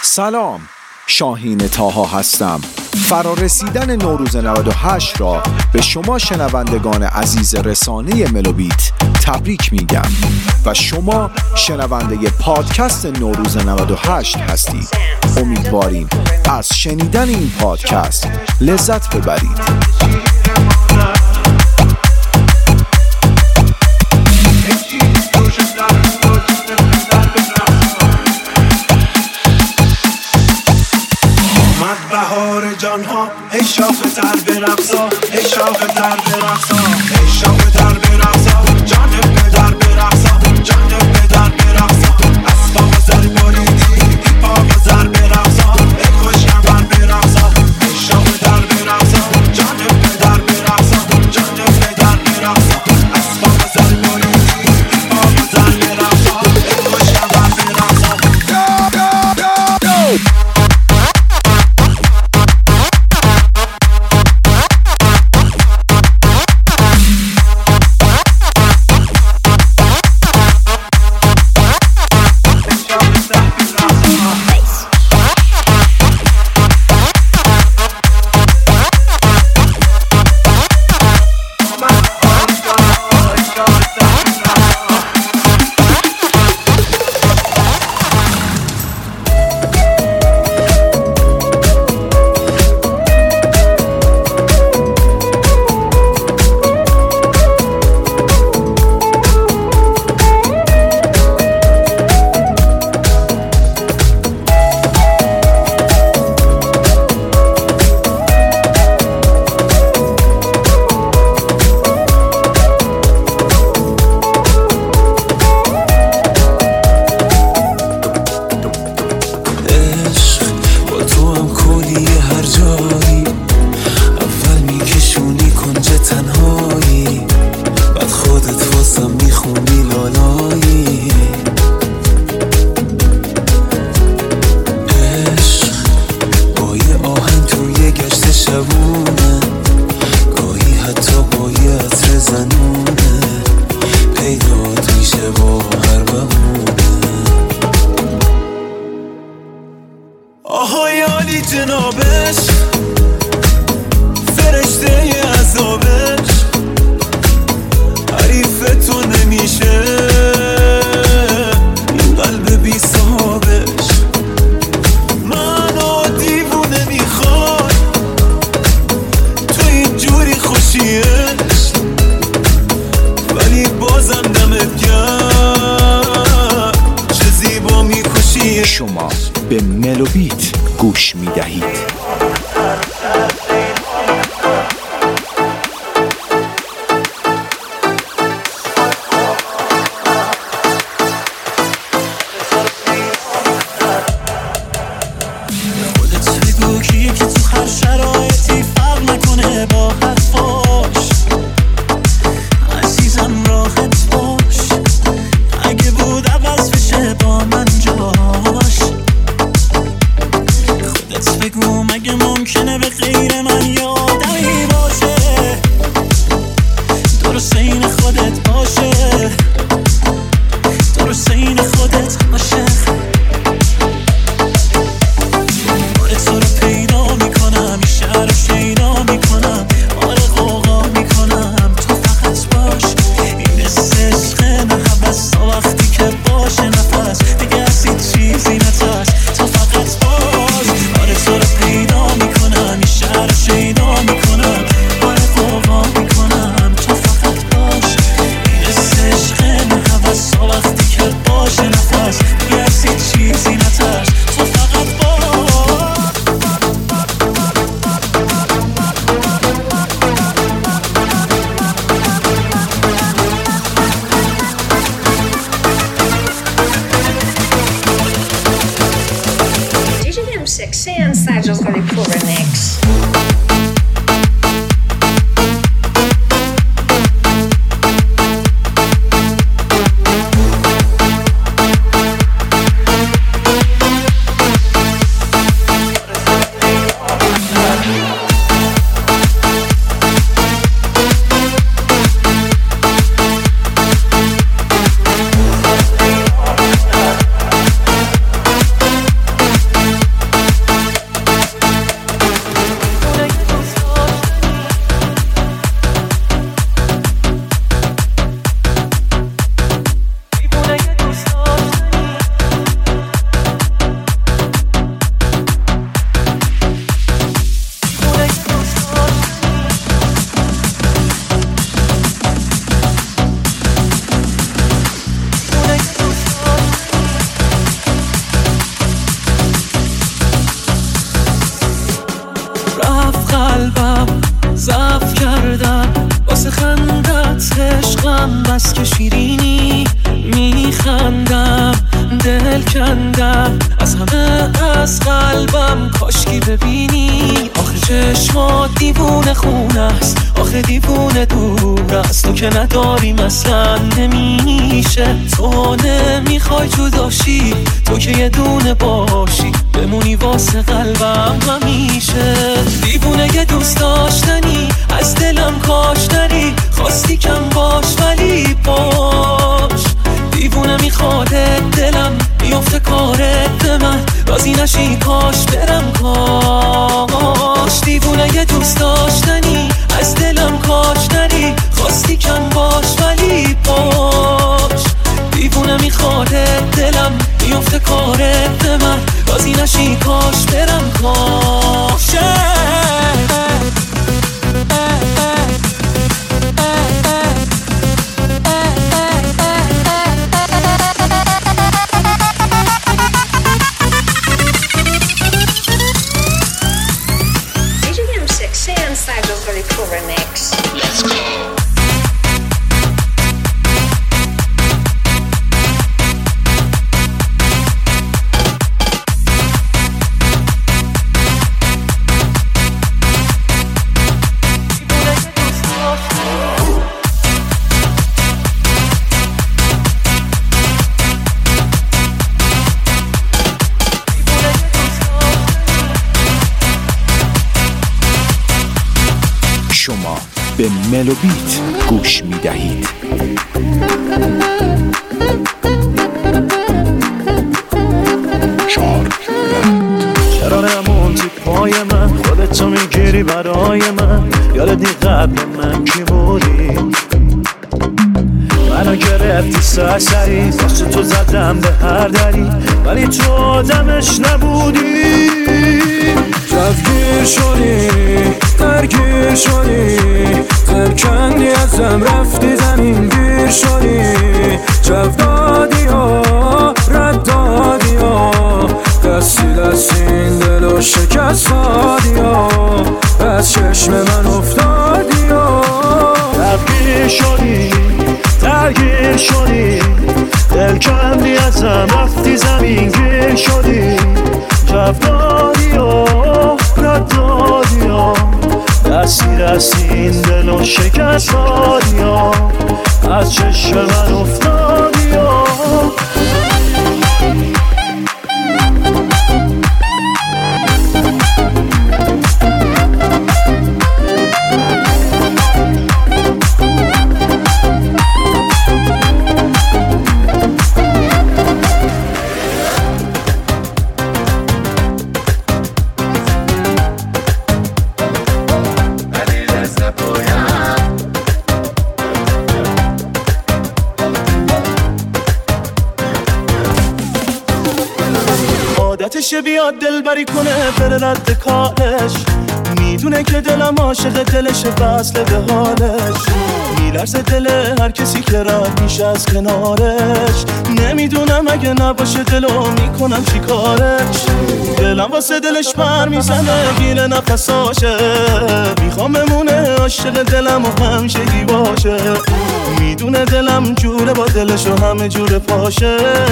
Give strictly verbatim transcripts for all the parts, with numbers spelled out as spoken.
سلام، شاهین طاها هستم. فرارسیدن نوروز نود و هشت را به شما شنوندگان عزیز رسانه ملوبیت تبریک میگم و شما شنونده پادکست نوروز نود و هشت هستید. امیدواریم از شنیدن این پادکست لذت ببرید. بهار جان ها ای شاخ در برقصا، ای شاخ در برقصا، ای شاخ در برقصا، جان پدر برقصا، جان پدر برقصا، اسباب زر بریدی پاق زر برقصا، ای خوشم بر برقصا، ای شاخ در برقصا، جان پدر برقصا، جان پدر برقصا، اسباب زر بریدی پاق زر برقصا، ای خوشم بر برقصا. شما به ملوبیت گوش می دهید. Sexy and Sergio's got it for remix. چشمم بس که شیرینی، میخندم دل کندم از همه از قلبم، کاشکی ببینی. آخه چشمات دیوونه خونه است، آخه دیوونه دور است، تو که نداری مثلا نمیشه. تو نمیخوای جداشی، تو که یه دونه باشی، بمونی واسه قلبم همیشه. دیوونه یه دوست داشتنی، از دلم کاش نری، خواستی کم باش ولی باش. دیوونه میخواد دلم بیفته کارت به من، راضی نشی کاش برم کاش. دیوونه یه دوست داشتنی، از دلم کاش نری، خواستی کم باش ولی باش. دیوونه میخواد دلم بیفته کارت به من، راضی نشی کاش برم کاش. شما به ملوبیت گوش می دهید. چرا نموندی پای من، خودت تو میگیری برای من، یادت نی قبل من کی بودی؟ منو گرفتی سرسری، واسه تو زدم به هر دری، ولی تو آدمش نبودی. جوگیر شدی، درگیر شدی، ترکندی ازم رفتی زمین گیر شدی. جو دادی ها رد دادی ها، دستی دستی این دلو شکست دادی ها، از چشم من افتادی ها. جوگیر شدی، درگیر شدی، ترکندی ازم رفتی زمین گیر شدی. جو دادی ها رد دادی ها، دستی دستی این دلو شکست دادی ها، از چشم من افتادی ها. عادتشه بیاد دل بری کنه بره رد کارش، میدونه که دلم عاشق دلشه وصله به حالش. میلرزه دل هر کسی که رد میشه از کنارش، نمیدونم اگه نباشه دلو میکنم چی کارش. دلم واسه دلش پر میزنه گیره نفساشه، میخوام بمونه عاشق دلم و همیشگی باشه. میدونه دلم جوره با دلش و همه جوره پاشه،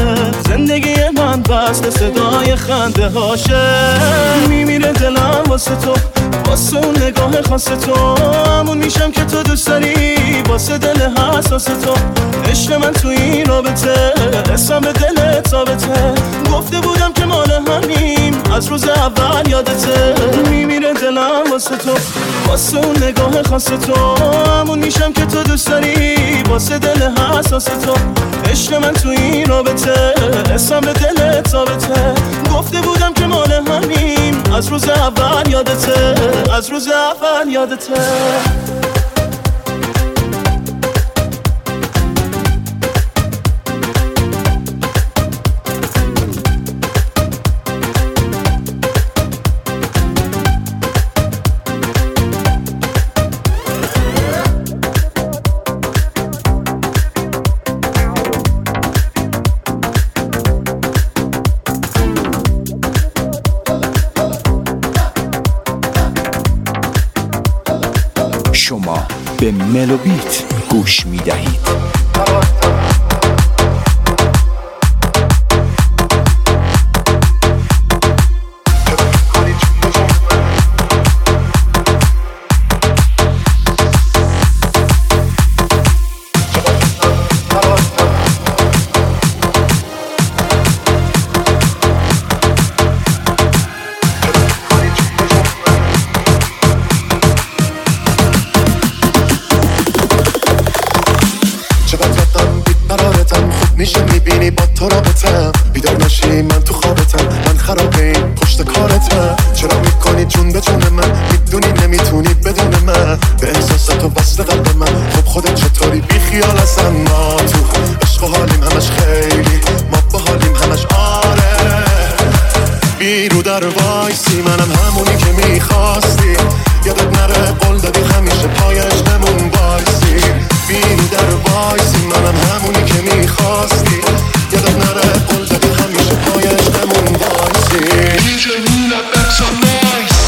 زندگی من بسته صدای خنده هاشه. میمیره دلم واسه تو، واسه اون نگاه خاص تو، همون میشم که تو دوست داری، واسه دل حساس تو. عشق من تو این رابطه، اسم به دلت ثابته، گفته بودم که مال همیم از روز اول یادته. میمیره دلم واسه تو، واسه اون نگاه خاص تو، همون میشم که تو دوست داری، واسه دل حساس تو. عشق من تو این رابطه، اسم به دلت ثابته، گفته بودم که مال همیم از روز اول یادته، از روز اول یادته. شما به ملوبیت گوش می دهید. میشه میبینی با تو رابطم، بیدار نشی من تو خوابتم، من خراب این پشت کارتم. چرا میکنی جون به جون من، میدونی نمیتونی بدون من، به احساسات و وصل قلب من. خب خودت چطوری بی خیال هستم، ما تو عشق و حالیم همش خیلی، ما با حالیم همش آره. بیرو در وایسی منم همونی که میخواستی، یادت نره قول دادی همیشه پایش نمون وایسی. بیرو در وایسی منم همونی که میخواستی، یادت نره قول دادی همیشه پایش نمون وایسی. دیجی میلا بکس آن نایس.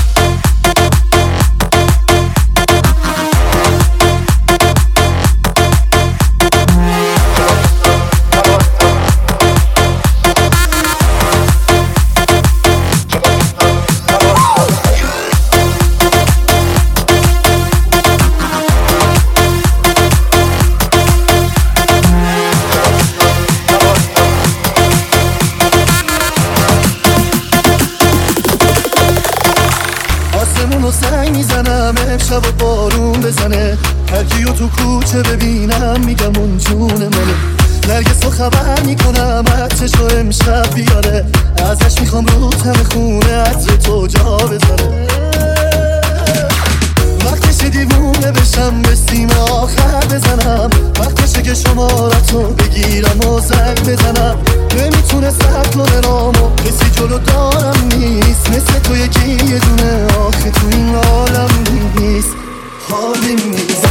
شب و بارون بزنه، هرکیو تو کوچه ببینم میگم اون جون منه. نرگس رو خبر میکنم عطرشو امشب بیاره، ازش میخوام رو تم خونه عطر تو جا بزنه. وقتشه دیوونه بشم به سیم آخر بزنم، وقتشه که شمارتو بگیرم و زنگ بزنم. نمیتونه سر کنه رامو، کسی جلو دارم نیست، مثل تو یکی یه دونه آخه تو این عالم نیست، حالی نیست.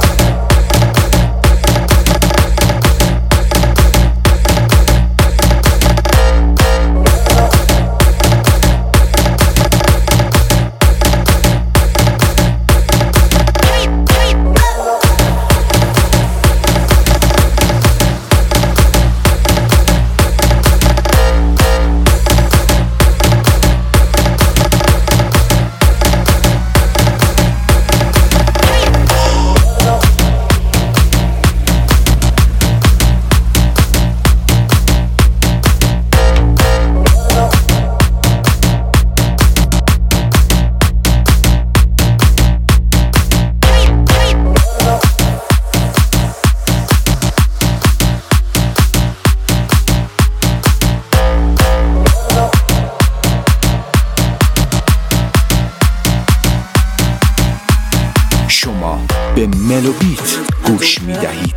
به ملوبیت گوش می دهید.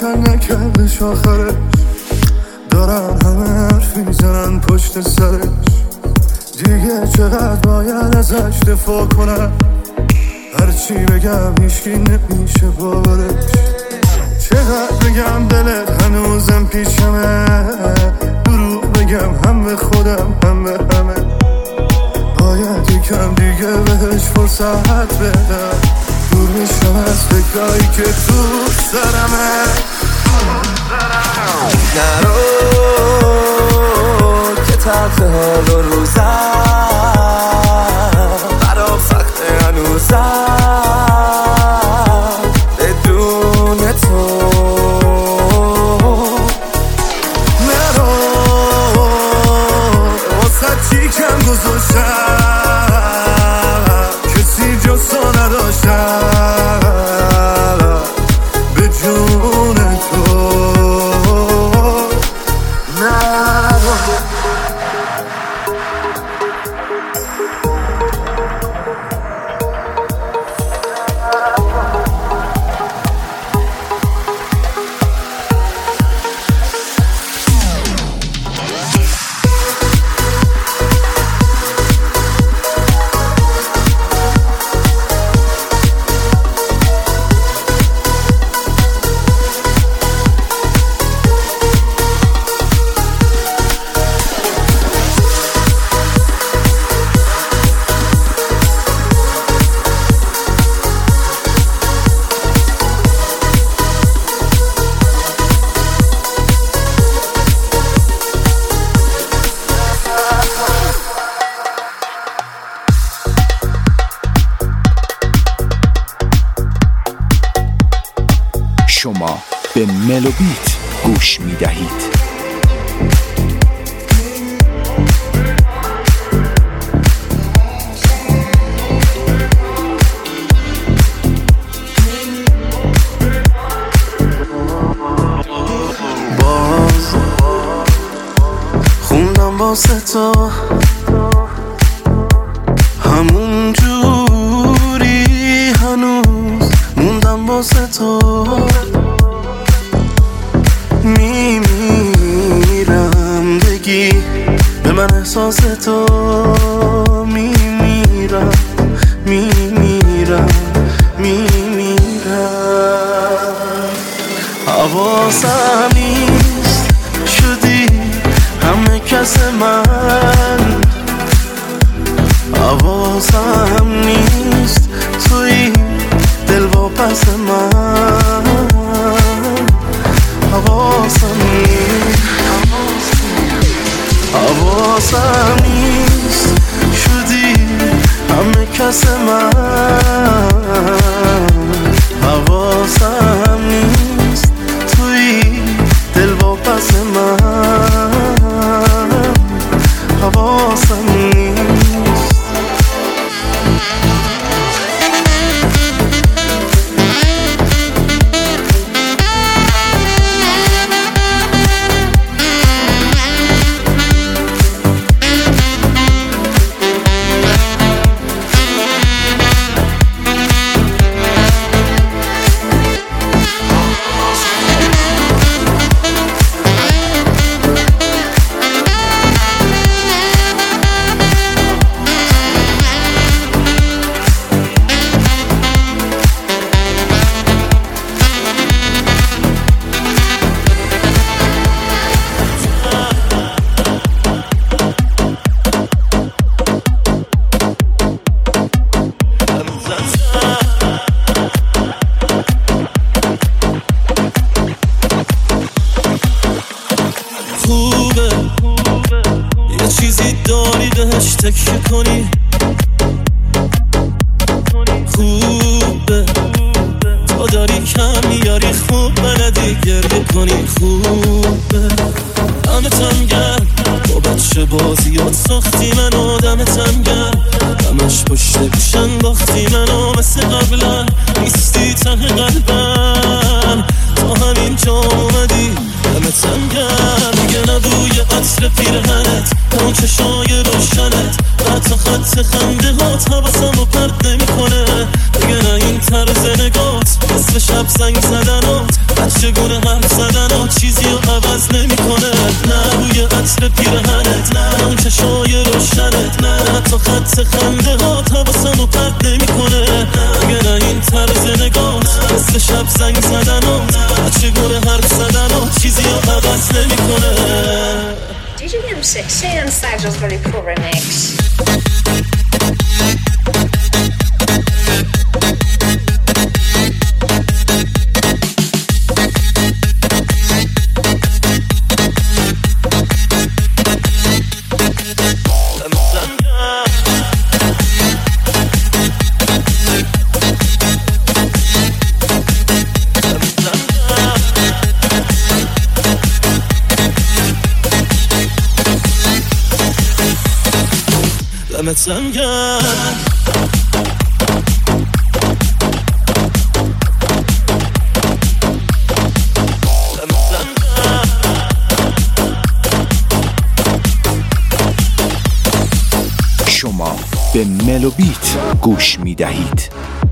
روشن نکردش آخرش، دارن همه حرف میزنن پشت سرش. دیگه چقدر باید ازش دفاع کنم، هرچی بگم هیچکی نمیشه باورش. چقدر بگم دلت هنوزم پیشمه، دروغ بگم هم به خودم هم به همه. باید یکم دیگه بهش فرصت بدم، دور میشم از فکرایی که تو سرمه. نرو که تلخ حال و روزم برام سخته هنوزم بدون تو. نرو واسه چی کم گذاشتم، کسی جز تو نداشتم به جون تو. شما به ملوبیت گوش می دهید. باز خوندم واسه تو همون جوری، هنوز موندم واسه تو. میمیرم بگی به من احساس تو، میمیرم میمیرم میمیرم. حواسم نیست شدی همه کس من، حواسم نیست توی دل واپس من. حواسم نیست حواسم نیست شدی همه کس من. حواسم نیست توی دل واپس من. حواسم نیست. خوبه یه چیزی داری بهش تکیه کنی، خوبه تو داری کم میاری، خوب بلدی گریه کنی. خوبه دمتم گرم با بچه بازیات ساختی منو، دمتم گرم همش پشت گوشن باختی منو. مثل قبلا نیستی ته قلبم، تا همین جا اومدی دمتم گرم. دیگه نبوی عطر پیرهنت، اون چشای روشنت، حتی خط خنده هات حواسمو پرد نمی کنه. دیگه نه این طرز نگات مثل شب زنگ زدنات بچه گونه حرف زدنات چیزی رو عوض نمی کنه. نه روی عطر پیرهنت، نه اون چشای روشنت، نه حتی خط خنده هات حواسم رو پرد نمی کنه. اگه نه این طرز نگات مثل شب زنگ زدنات بچه گونه حرف زدنات چیزی رو عوض نمی کنه. D J M sexy and Sergio's Very Cool Remix. دمت سنگم شما به ملوبیت گوش می دهید.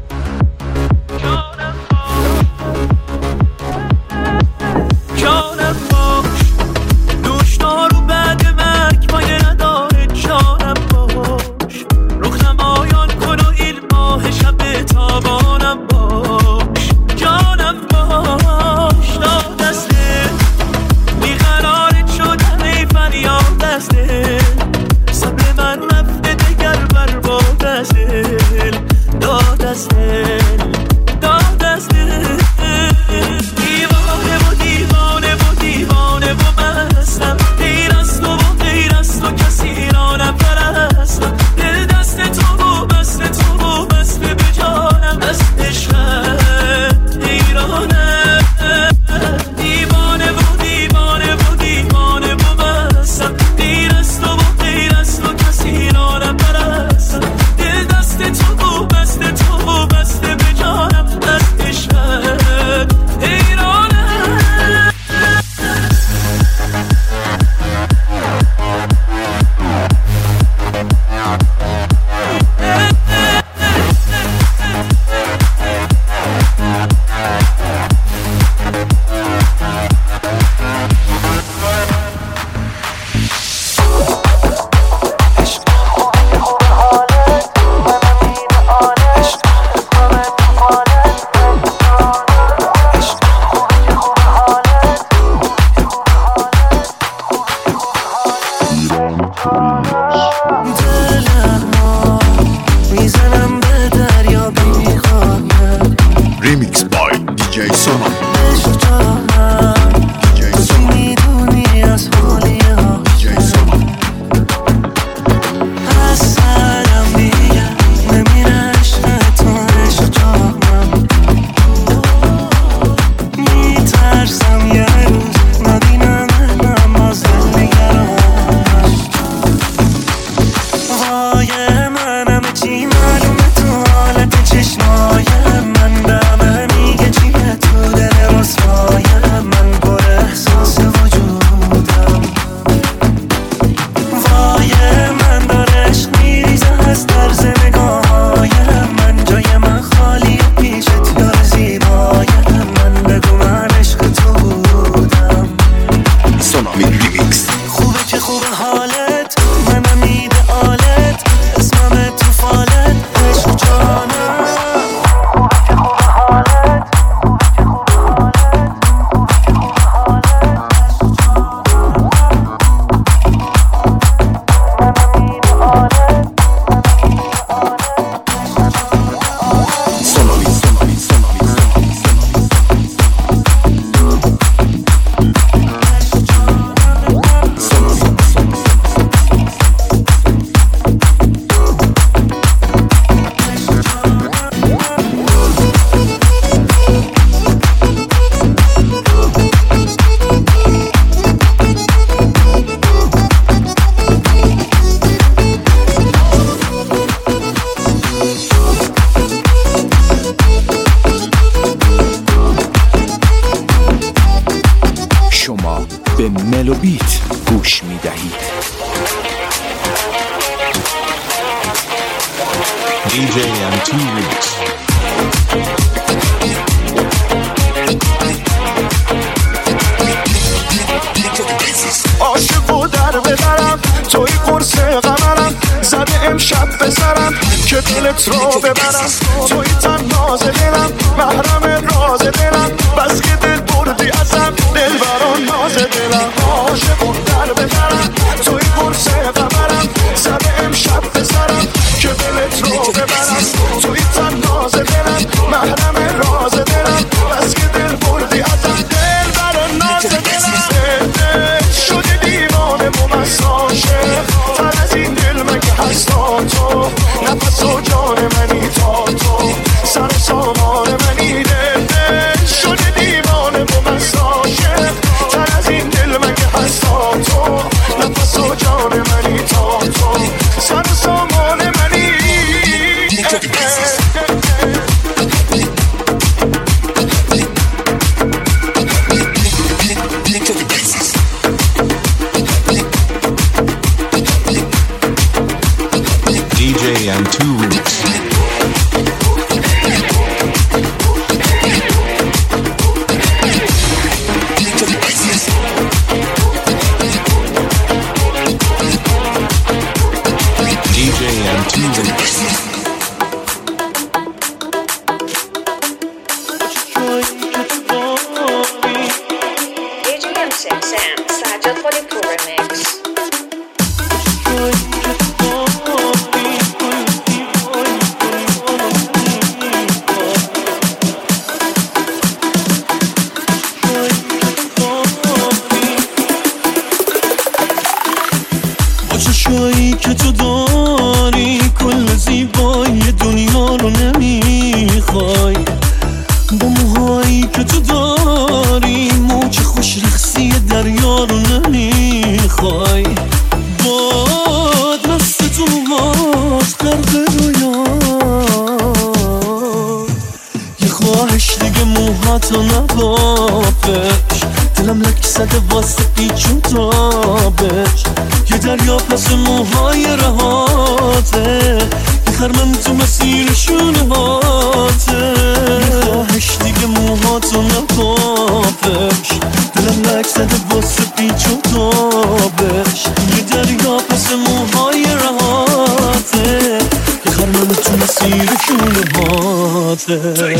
به ملوبیت گوش می دهید. دی جی ام تی Remix. زده امشب به سرم که دلت رو ببرم. توی تناز دلم محرم راز دلم، بس که دل بردی ازم دل بران ناز دلم. عاشقم در ببرم توی قرص قمرم، زده امشب به سرم که دلت رو ببرم. توی تناز دلم محرم راز دلم، بس که دل بردی ازم دل بران ناز دلم. شده دیوانه ممست عاشق، تن از این دل مگه هستا تو؟ نفس و جان منی تا تو، سر و سامان منی. دل دل شده دیوانه ممست عاشق، تن از این دل مگه هستا تو؟ نفس و جان منی تا تو، سر و سامان منی. دی جی and two Roots. دی جی and two Roots. دی جی ام six Sam سجاد خالی پور رمیکس. چشایی که تو داری کل زیبایی دنیا رو نمیخوای، با موهایی که تو داری موج خوش رقصی دریا رو نمیخوای. باد مست تو موهات غرق رویا، یه خواهش دیگه موهاتو نبافش، دلم لک زده واسه پیچ و تابش. یه دریا پس موهای رهاته، یه خرمن تو مسیر شونه هاته. یه خواهش دیگه موهاتو نبافش، دلم لک زده واسه پیچ و تابش. یه دریا پس موهای رهاته، یه خرمن تو مسیر شونه هاته.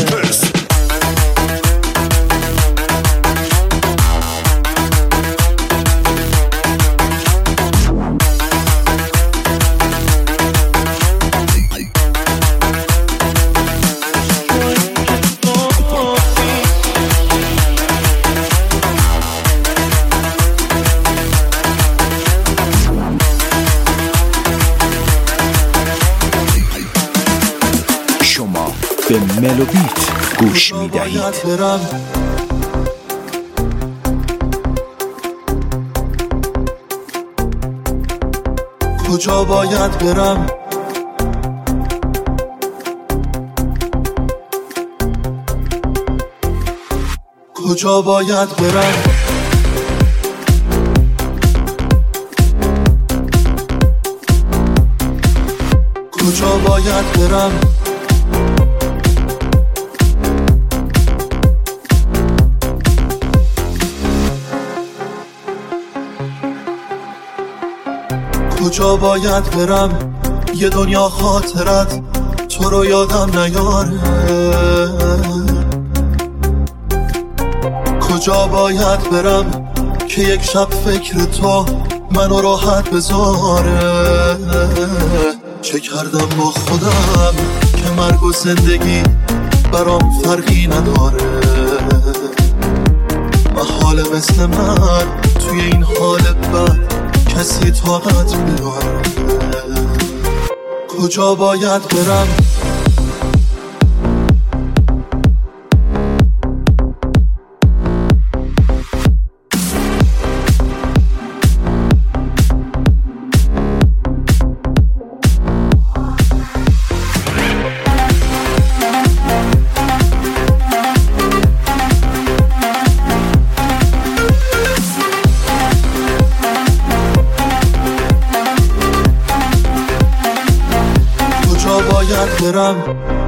به ملوبیت گوش میدهید. کجا باید برم؟ کجا باید برم؟ کجا باید برم؟ کجا باید برم؟ یه دنیا خاطرت تو رو یادم نیاره. کجا باید برم که یک شب فکر تو منو راحت بذاره. چه کردم با خودم که مرگ و زندگی برام فرقی نداره. محال مثل من توی این حال بد کسی طاقت میاره. کجا باید برم؟ برم